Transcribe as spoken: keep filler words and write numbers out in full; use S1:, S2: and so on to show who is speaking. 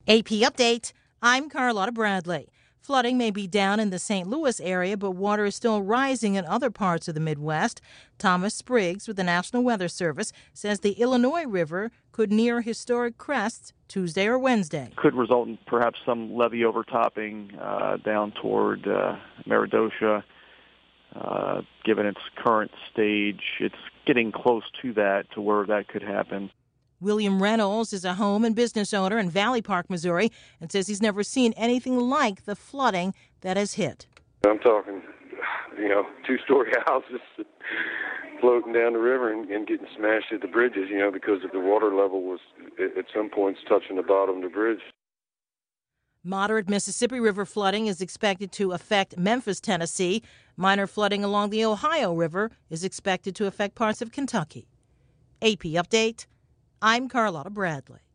S1: A P Update, I'm Carlotta Bradley. Flooding may be down in the Saint Louis area, but water is still rising in other parts of the Midwest. Thomas Spriggs with the National Weather Service says the Illinois River could near historic crests Tuesday or Wednesday.
S2: Could result in perhaps some levee overtopping uh, down toward uh, Meredosia. Uh, given its current stage, it's getting close to that, to where that could happen.
S1: William Reynolds is a home and business owner in Valley Park, Missouri, and says he's never seen anything like the flooding that has hit.
S3: I'm talking, you know, two-story houses floating down the river and, and getting smashed at the bridges, you know, because the water level was at some points touching the bottom of the bridge.
S1: Moderate Mississippi River flooding is expected to affect Memphis, Tennessee. Minor flooding along the Ohio River is expected to affect parts of Kentucky. A P Update, I'm Carlotta Bradley.